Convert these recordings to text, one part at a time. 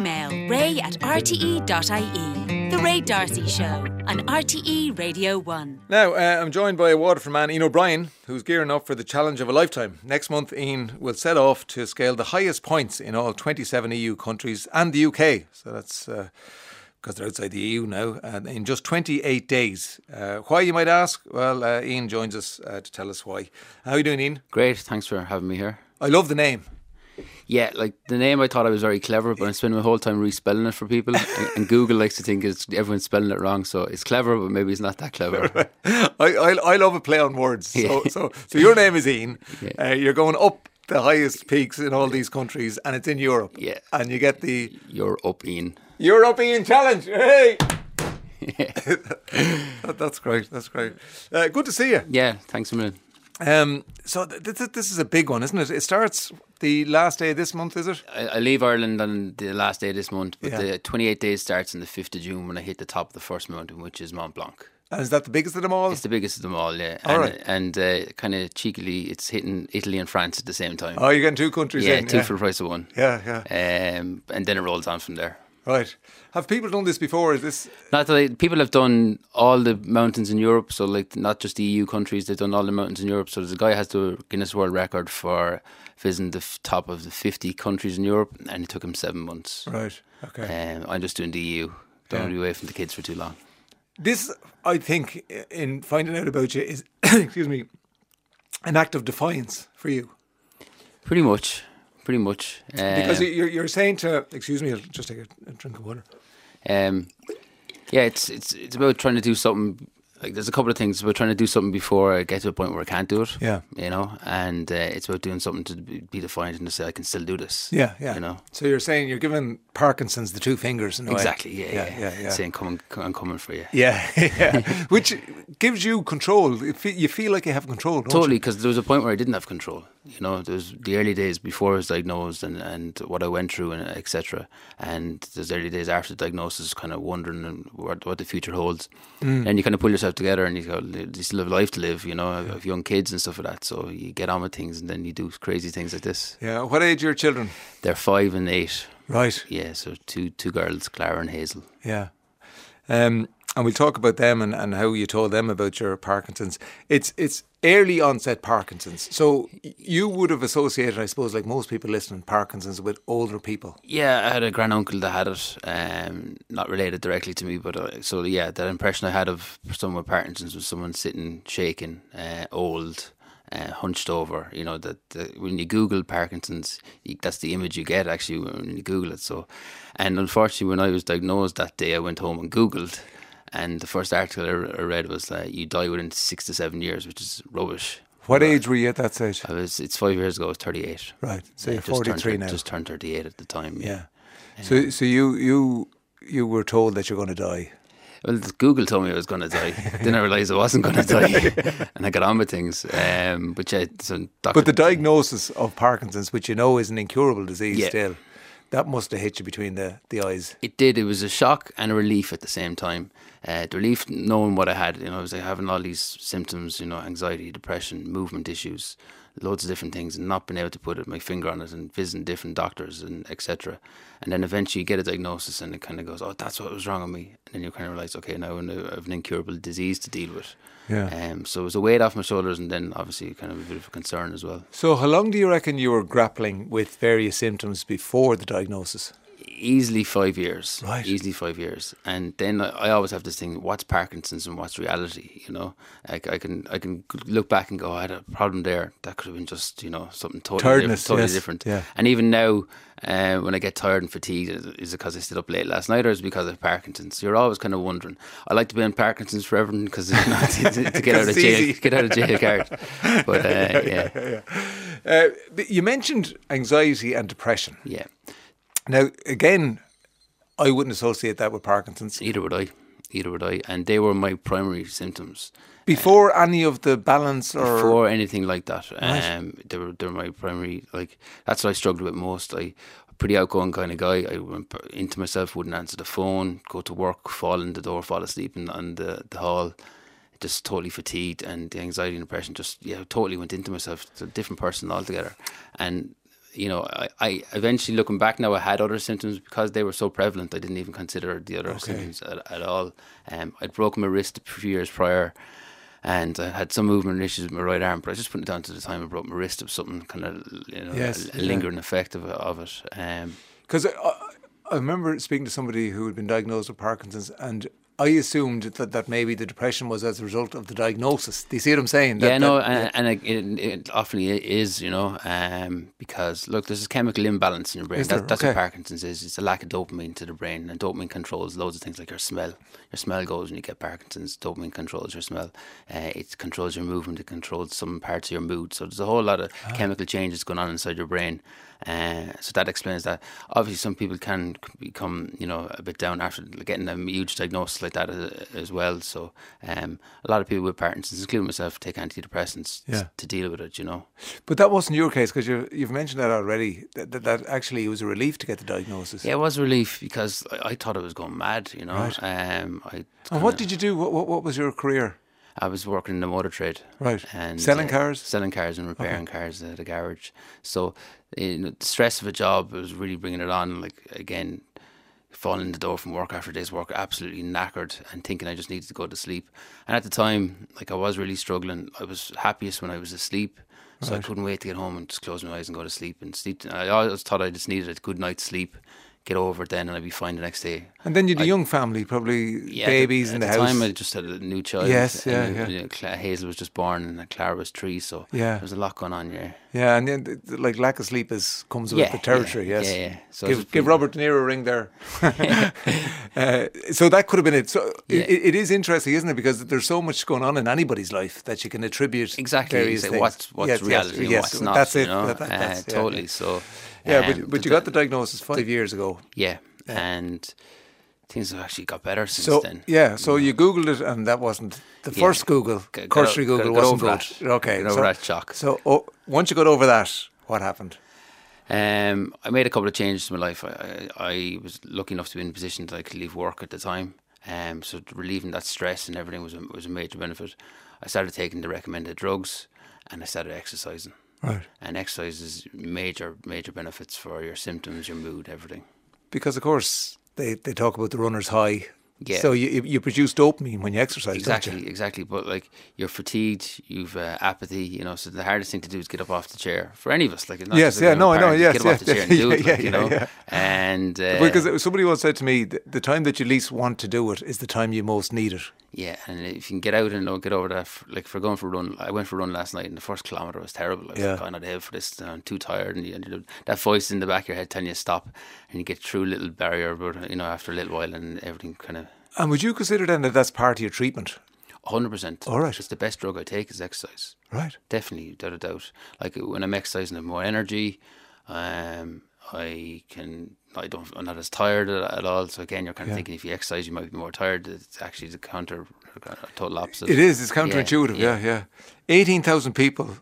email ray@rte.ie. The Ray D'Arcy Show on RTE Radio 1. Now, I'm joined by a Waterford man, Ian O'Brien, who's gearing up for the challenge of a lifetime. Next month, Ian will set off to scale the highest points in all 27 EU countries and the UK. So that's because they're outside the EU now, in just 28 days. Why, you might ask? Well, Ian joins us to tell us why. How are you doing, Ian? Great, thanks for having me here. I love the name. Yeah, like the name, I thought I was very clever, but I'm spending my whole time respelling it for people. And Google likes to think everyone's spelling it wrong, so it's clever, but maybe it's not that clever. I love a play on words. Yeah. So your name is Ian. Yeah. You're going up the highest peaks in all these countries, and it's in Europe. Yeah. And you get the You're up, Ian. Europe Ian Challenge. Hey! Yeah. That's great. That's great. Good to see you. Yeah, thanks a million. So this is a big one, isn't it? It starts the last day of this month, is it? I leave Ireland on the last day of this month, but Yeah. the 28 days starts on the 5th of June when I hit the top of the first mountain, which is Mont Blanc. And is that the biggest of them all? It's the biggest of them all, yeah. All right. And kind of cheekily, it's hitting Italy and France at the same time. Oh, you're getting two countries yeah, in. two for the price of one. Yeah. And then it rolls on from there. Right. Have people done this before? Is this... Not that people have done all the mountains in Europe, so like not just the EU countries, they've done all the mountains in Europe. So there's a guy who has the Guinness World Record for visiting the top of the 50 countries in Europe, and it took him 7 months. Right. Okay. I'm just doing the EU. Don't want to be away from the kids for too long. This, I think, in finding out about you is, excuse me, an act of defiance for you. Pretty much. Because you're saying to, excuse me, I'll just take a drink of water. Yeah, it's about trying to do something. Like there's a couple of things about trying to do something before I get to a point where I can't do it. Yeah. You know, and it's about doing something to be defiant and to say I can still do this. Yeah. You know. So you're saying you're giving Parkinson's the two fingers in a way. Exactly. Yeah. Saying I'm coming for you. Yeah. Which gives you control. You feel like you have control, don't Totally, you? because there was a point where I didn't have control. You know, there was the early days before I was diagnosed and what I went through and etc. And there's early days after the diagnosis, kind of wondering what the future holds. And you kind of pull yourself together and you go, you still have life to live. You know, I have young kids and stuff like that. So you get on with things and then you do crazy things like this. Yeah. What age are your children? They're 5 and 8. Right. Yeah, so two girls, Clara and Hazel. Yeah. And we'll talk about them and how you told them about your Parkinson's. It's early onset Parkinson's. So you would have associated, I suppose, like most people listening, Parkinson's with older people. Yeah, I had a granduncle that had it, not related directly to me, but that impression I had of someone with Parkinson's was someone sitting, shaking, old, hunched over. You know, that when you Google Parkinson's, that's the image you get actually when you Google it. So, and unfortunately, when I was diagnosed that day, I went home and Googled. And the first article I read was that you die within 6 to 7 years, which is rubbish. What age were you at that stage? It's 5 years ago. I was 38. Right. So you're 43 now. Just turned 38 at the time. Yeah. So you were told that you're going to die. Well, Google told me I was going to die. Then I realised I wasn't going to die, and I got on with things. But the diagnosis of Parkinson's, which you know is an incurable disease still, that must have hit you between the eyes. It did. It was a shock and a relief at the same time. The relief knowing what I had, you know, I was having all these symptoms, you know, anxiety, depression, movement issues, loads of different things, and not being able to put my finger on it and visiting different doctors and etc. And then eventually you get a diagnosis and it kind of goes, oh, that's what was wrong with me. And then you kind of realise, okay, now I have an incurable disease to deal with. Yeah. So it was a weight off my shoulders and then obviously kind of a bit of a concern as well. So how long do you reckon you were grappling with various symptoms before the diagnosis? Easily 5 years. Right. Easily 5 years. And then I always have this thing, what's Parkinson's and what's reality, you know? I can look back and go, I had a problem there. That could have been just, you know, something totally different. Yeah. And even now, when I get tired and fatigued, is it because I stayed up late last night or is it because of Parkinson's? So you're always kind of wondering. I like to be on Parkinson's forever because to get out of jail card. But But you mentioned anxiety and depression. Yeah. Now, again, I wouldn't associate that with Parkinson's. Either would I. And they were my primary symptoms. Before any of the balance or... Before anything like that. Right. They were my primary, like, that's what I struggled with most. A pretty outgoing kind of guy. I went into myself, wouldn't answer the phone, go to work, fall in the door, fall asleep on the hall. Just totally fatigued, and the anxiety and depression totally went into myself. It's a different person altogether. And I eventually, looking back now, I had other symptoms because they were so prevalent. I didn't even consider the other symptoms at all. I'd broken my wrist a few years prior, and I had some movement issues with my right arm, but I just put it down to the time I broke my wrist of something kind of, a lingering effect of it. Because I remember speaking to somebody who had been diagnosed with Parkinson's, and I assumed that maybe the depression was as a result of the diagnosis. Do you see what I'm saying? It often is, because look, there's a chemical imbalance in your brain. That's what Parkinson's is. It's a lack of dopamine to the brain, and dopamine controls loads of things like your smell. Your smell goes when you get Parkinson's. Dopamine controls your smell. It controls your movement. It controls some parts of your mood. So there's a whole lot of chemical changes going on inside your brain. So that explains that. Obviously, some people can become, a bit down after getting a huge diagnosis like that as well. So a lot of people with Parkinson's, including myself, take antidepressants to deal with it. But that wasn't your case, because you've mentioned that already. That actually was a relief to get the diagnosis. Yeah, it was a relief because I thought I was going mad. Right. And what did you do? What was your career? I was working in the motor trade. Right. And selling cars? Selling cars and repairing cars at a garage. So the stress of a job was really bringing it on. Like, again, falling in the door from work after a day's work, absolutely knackered, and thinking I just needed to go to sleep. And at the time, I was really struggling. I was happiest when I was asleep. So I couldn't wait to get home and just close my eyes and go to sleep. And sleep. I always thought I just needed a good night's sleep. Get over it then, and I'd be fine the next day. And then you had a young family, probably babies in the house. At the time, I just had a new child. Yes, Hazel was just born, and Clara was 3, so there was a lot going on. Yeah, and then lack of sleep comes with the territory. Yes. So give Robert De Niro a ring there. So that could have been it. So it is interesting, isn't it? Because there's so much going on in anybody's life that you can attribute various things. What's reality and what's not. That's it. Totally. So. But you got the diagnosis 5 years ago. Yeah, and things have actually got better since then. Yeah, so you Googled it, and that wasn't the first Google. Cursory Google wasn't good. Okay, got over that shock. So once you got over that, what happened? I made a couple of changes to my life. I was lucky enough to be in a position that I could leave work at the time. So relieving that stress and everything was a major benefit. I started taking the recommended drugs, and I started exercising. Right. And exercise is major benefits for your symptoms, your mood, everything. Because, of course, they talk about the runner's high. Yeah. So you produce dopamine when you exercise, exactly, don't you? Exactly. But, you're fatigued, you've apathy, so the hardest thing to do is get up off the chair. For any of us. It's not I know. Yes, get up off the chair and do it, And... because somebody once said to me, the time that you least want to do it is the time you most need it. Yeah, and if you can get out and get over that, for going for a run, I went for a run last night, and the first kilometre was terrible. I was like, I'm not able for this, I'm too tired, and that voice in the back of your head telling you to stop, and you get through a little barrier, but after a little while, and everything kind of... And would you consider then that that's part of your treatment? 100%. All right. It's the best drug I take is exercise. Right. Definitely, without a doubt. When I'm exercising, I have more energy. I'm not as tired at all. So again, you're kind of thinking if you exercise, you might be more tired. It's actually the total opposite. It is. It's counterintuitive. Yeah. 18,000 people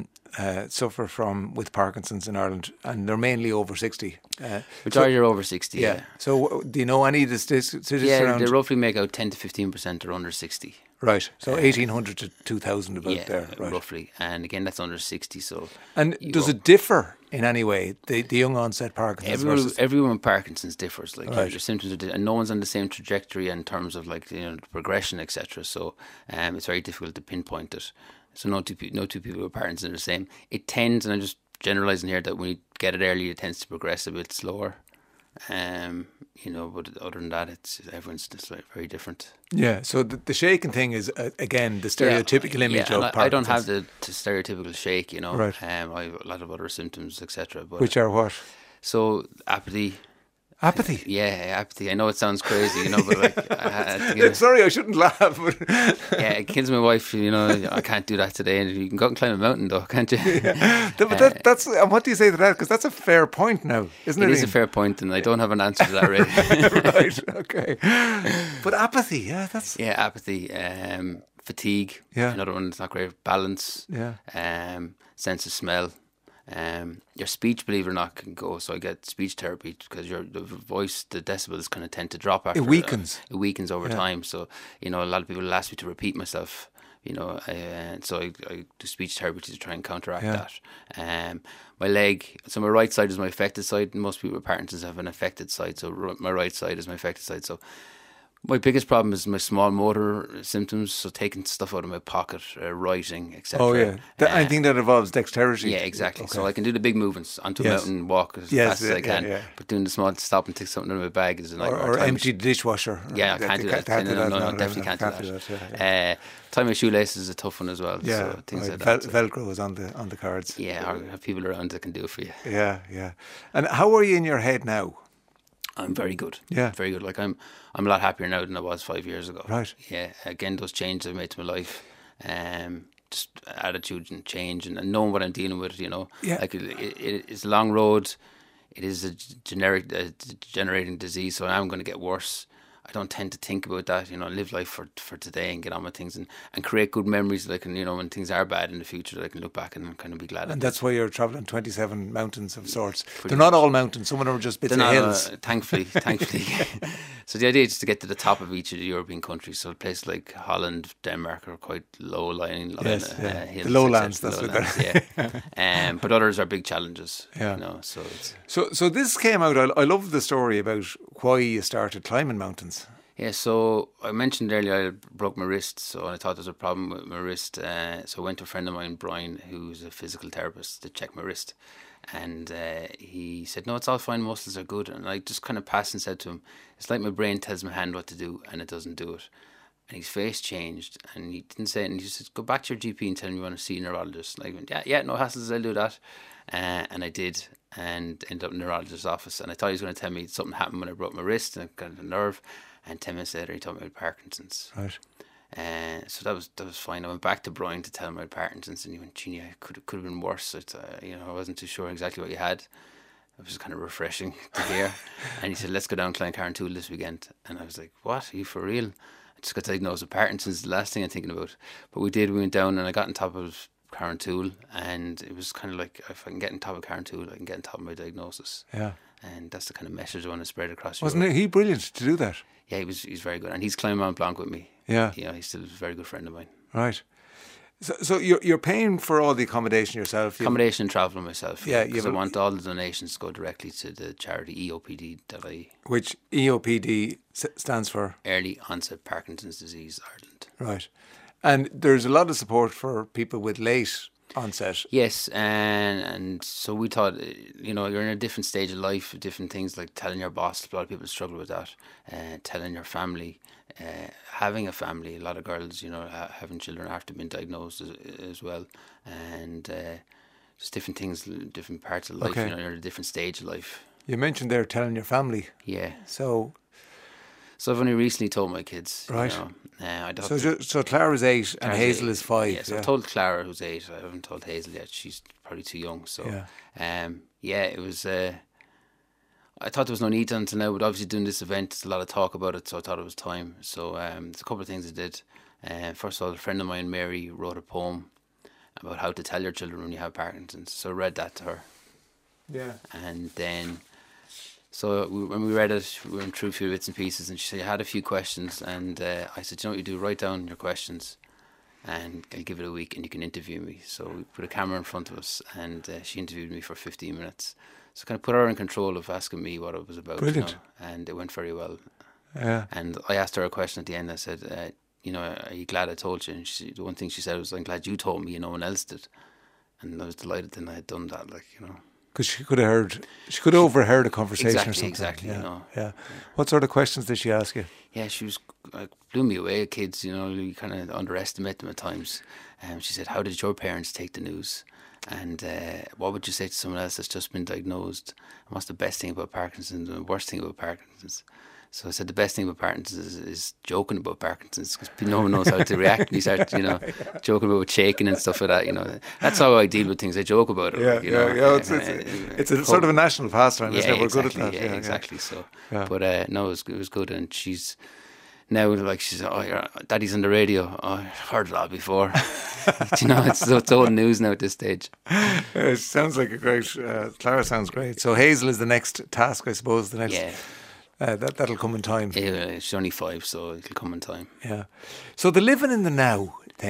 suffer with Parkinson's in Ireland, and they're mainly over 60. Majority are over 60. Yeah. So do you know any of the statistics around? They roughly make out 10 to 15% are under 60. Right, so 1,800 to 2,000 there. Right. Roughly. And again, that's under 60. So. And does it differ in any way, the young onset Parkinson's everyone with Parkinson's differs. Your symptoms are and no one's on the same trajectory in terms of the progression, etc. So it's very difficult to pinpoint it. So no two people with Parkinson's are the same. It tends, and I'm just generalising here, that when you get it early, it tends to progress a bit slower. But other than that, everyone's just very different. Yeah. So the shaking thing is again the stereotypical image of Parkinson's. I don't have the stereotypical shake. Right. I have a lot of other symptoms, etc. Which are what? So apathy. Apathy? Apathy. I know it sounds crazy, but sorry, I shouldn't laugh. It kills my wife, I can't do that today. And you can go and climb a mountain though, can't you? Yeah. But that's what do you say to that? Because that's a fair point now, isn't it? It is a fair point, and I don't have an answer to that, really. Right, okay. But apathy, that's... Yeah, apathy, fatigue, another one that's not great, balance, sense of smell. Your speech, believe it or not, can go. So I get speech therapy because the voice, the decibels tend to drop after. It weakens. It weakens over time. So, a lot of people will ask me to repeat myself You know, so I do speech therapy to try and counteract that. My leg, so my right side is my affected side. Most people with Parkinson's have an affected side, so my right side is my affected side. So my biggest problem is my small motor symptoms, so taking stuff out of my pocket, writing, etc. Oh, yeah. Anything that involves dexterity. Yeah, exactly. Okay. So I can do the big movements onto a mountain, walk as fast as I can. But doing the small stop and take something out of my bag is a nightmare. Or empty the dishwasher. Yeah, I can't do that. No, definitely can't do that. Tie my shoelaces is a tough one as well. Yeah, so things right. like that. Velcro is on the cards. Yeah, or have people around that can do it for you. Yeah. And how are you in your head now? I'm very good. Yeah. Very good. Like I'm a lot happier now than I was 5 years ago. Right. Yeah. Again, those changes I've made to my life, just attitude and change and knowing what I'm dealing with, you know. Yeah. Like it's a long road. It is a degenerating disease, so I'm going to get worse. I don't tend to think about that, you know, live life for today and get on with things and create good memories that I can, you know, when things are bad in the future, that I can look back and kind of be glad. And that's why you're travelling 27 mountains of sorts. They're not all mountains, some of them are just bits of hills. Thankfully. So the idea is to get to the top of each of the European countries. So places like Holland, Denmark are quite low-lying hills. The lowlands, that's what they're. But others are big challenges. Yeah. You know, so it's... So this came out, I love the story about why you started climbing mountains. Yeah, so I mentioned earlier I broke my wrist, so I thought there was a problem with my wrist. So I went to a friend of mine, Brian, who's a physical therapist, to check my wrist. And he said, no, it's all fine, muscles are good. And I just kind of passed and said to him, it's like my brain tells my hand what to do and it doesn't do it. And his face changed and he didn't say it. And he just said, go back to your GP and tell him you want to see a neurologist. And I went, yeah, no hassles, I'll do that. And I did, and ended up in the neurologist's office. And I thought he was going to tell me something happened when I broke my wrist and I got a nerve. And 10 minutes later, he told me about Parkinson's. Right. So that was fine. I went back to Brian to tell him about Parkinson's, and he went, "Gee, it could have been worse." I wasn't too sure exactly what you had. It was kind of refreshing to hear. And he said, "Let's go down Cloncarrantoul this weekend." And I was like, "What? Are you for real?" I just got diagnosed with Parkinson's. The last thing I'm thinking about. But we did. We went down, and I got on top of Carrantoul, and it was kind of like, if I can get on top of Carrantoul, I can get on top of my diagnosis. Yeah. And that's the kind of message I want to spread across. Wasn't he brilliant to do that? Yeah, he's very good, and he's climbing Mount Blanc with me. Yeah, he's still a very good friend of mine. Right. So you're paying for all the accommodation yourself. Accommodation and travel myself. Yeah, because I want all the donations to go directly to the charity EOPD.ie. Which EOPD stands for Early Onset Parkinson's Disease Ireland. Right, and there's a lot of support for people with late onset. Yes, and so we thought, you're in a different stage of life, different things like telling your boss. A lot of people struggle with that. Telling your family, having a family. A lot of girls, having children after being diagnosed as well, and just different things, different parts of life. Okay. You're in a different stage of life. You mentioned there telling your family. Yeah. So I've only recently told my kids. Right. So Clara's 8 and Hazel is 5. Yeah, so I've told Clara, who's 8. I haven't told Hazel yet. She's probably too young. So it was. I thought there was no need to until now, but obviously doing this event, there's a lot of talk about it, so I thought it was time. So there's a couple of things I did. First of all, a friend of mine, Mary, wrote a poem about how to tell your children when you have Parkinson's. So I read that to her. Yeah. And then, when we read it, we went through a few bits and pieces, and she said, I had a few questions, and I said, you know what you do, write down your questions, and I'll give it a week, and you can interview me. So we put a camera in front of us, and she interviewed me for 15 minutes. So kind of put her in control of asking me what it was about. Brilliant. And it went very well. Yeah. And I asked her a question at the end. I said, are you glad I told you? And the one thing she said was, I'm glad you told me and no one else did. And I was delighted that I had done that, Because she could have overheard a conversation or something. Exactly. Yeah. What sort of questions did she ask you? Yeah, she was blew me away. Kids, you kind of underestimate them at times. She said, how did your parents take the news? And what would you say to someone else that's just been diagnosed? And what's the best thing about Parkinson's and the worst thing about Parkinson's? So I said the best thing about Parkinson's is joking about Parkinson's, because no one knows how to react. And you start, joking about shaking and stuff like that. That's how I deal with things. I joke about it. It's a sort of a national pastime. Isn't it? We're good at that. Yeah, exactly. So, but it was good, and she's. Now, she said, your daddy's on the radio. Oh, I've heard it all before. It's old news now at this stage. It sounds like a great... Clara sounds great. So Hazel is the next task, I suppose, the next... Yeah. That'll come in time. She's only 5, so it'll come in time. Yeah. So the living in the now thing,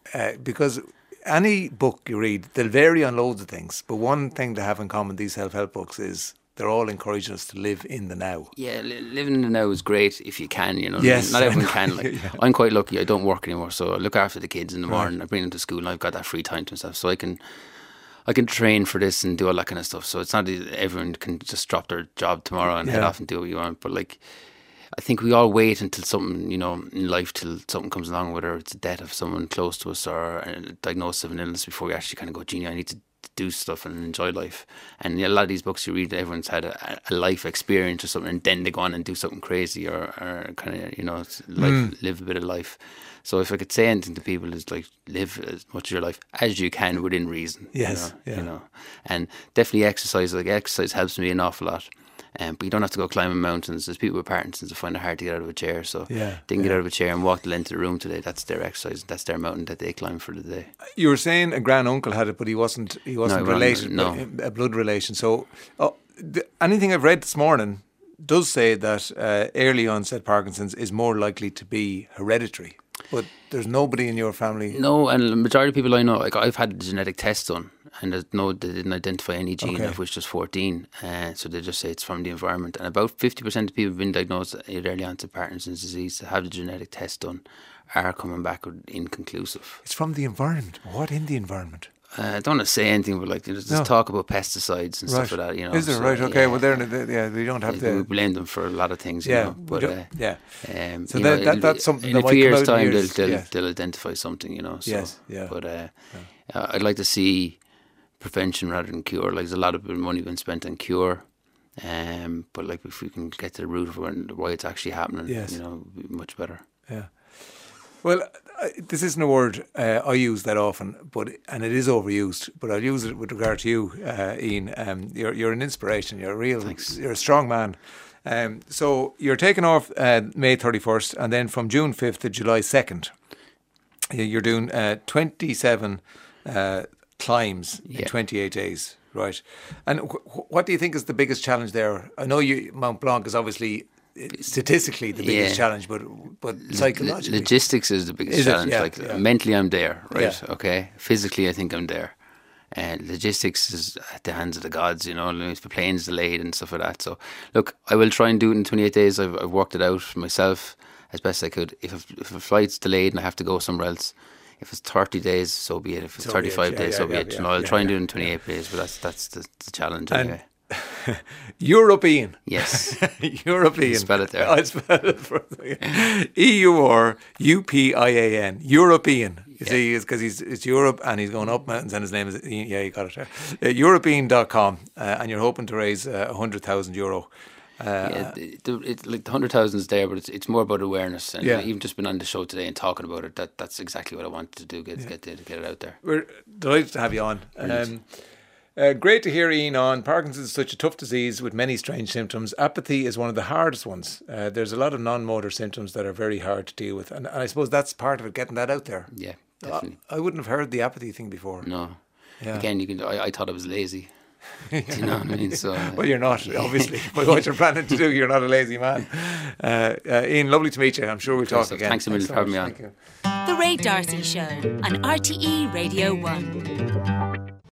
because any book you read, they'll vary on loads of things. But one thing they have in common, these self-help books, is they're all encouraging us to live in the now. Yeah, living in the now is great if you can, you know. Yes, not everyone can. Yeah. I'm quite lucky. I don't work anymore, so I look after the kids in the morning. I bring them to school, and I've got that free time to myself, so I can train for this and do all that kind of stuff. So it's not that everyone can just drop their job tomorrow and head off and do what you want. But like, I think we all wait until something, you know, in life, till something comes along, whether it's a death of someone close to us or a diagnosis of an illness, before we actually kind of go, gee, I need to do stuff and enjoy life. And a lot of these books you read, everyone's had a life experience or something, and then they go on and do something crazy or kind of, you know, live a bit of life. So if I could say anything to people, is like, live as much of your life as you can within reason. Yes, you know, and definitely exercise. Like, exercise helps me an awful lot. But you don't have to go climbing mountains. There's people with Parkinson's who find it hard to get out of a chair, so they can get out of a chair and walk the length of the room today. That's their exercise. That's their mountain that they climb for the day. You were saying a grand uncle had it, but he wasn't related. No, a blood relation. So anything I've read this morning does say that early onset Parkinson's is more likely to be hereditary. But there's nobody in your family. No, and the majority of people I know, like, I've had a genetic test done, and they didn't identify any gene, of which there's 14. So they just say it's from the environment. And about 50% of people who've been diagnosed with early onset Parkinson's disease to have the genetic test done are coming back inconclusive. It's from the environment. What in the environment? I don't want to say anything, but like, there's talk about pesticides and stuff like that. You know, is there? So, right? Okay. Well, we don't have to. We blame them for a lot of things. You know, but so that's something. In a few years' time, they'll identify something. You know. So, yes. Yeah. But I'd like to see prevention rather than cure. Like, there's a lot of money being spent on cure. But like, if we can get to the root of why it's actually happening, you know, it'd be much better. Yeah. Well, this isn't a word I use that often, and it is overused. But I'll use it with regard to you, Ian. You're an inspiration. You're a strong man. So you're taking off May 31st, and then from June 5th to July 2nd, you're doing 27 climbs in 28 days, right? And what do you think is the biggest challenge there? I know Mount Blanc is obviously statistically the biggest challenge, but psychologically, logistics is the biggest challenge. Mentally, I'm there, right? Okay, physically, I think I'm there, and logistics is at the hands of the gods. You know, if the plane's delayed and stuff like that. So, look, I will try and do it in 28 days. I've worked it out myself as best I could. If a flight's delayed and I have to go somewhere else, if it's 30 days, so be it. If it's 35 days, so be it. You know, I'll try and do it in 28 days, but that's the challenge anyway. European. Yes. European. Spell it there. I spell it for EURUPIAN. European. You see, because it's Europe and he's going up mountains and his name is, you got it there. European.com, and you're hoping to raise €100,000. The 100,000 is there, but it's more about awareness. And even just been on the show today and talking about it, that's exactly what I wanted to do, get it out there. We're delighted to have you on. Great to hear, Ian, on Parkinson's is such a tough disease with many strange symptoms. Apathy is one of the hardest ones. There's a lot of non-motor symptoms that are very hard to deal with. And I suppose that's part of it, getting that out there. Yeah, definitely. I wouldn't have heard the apathy thing before. No. Yeah. Again, I thought I was lazy. Do you know what I mean? So, well, you're not, obviously. By what you're planning to do, you're not a lazy man. Ian, lovely to meet you. I'm sure we'll talk again. Thanks a million for having me on. The Ray D'Arcy Show on RTE Radio 1.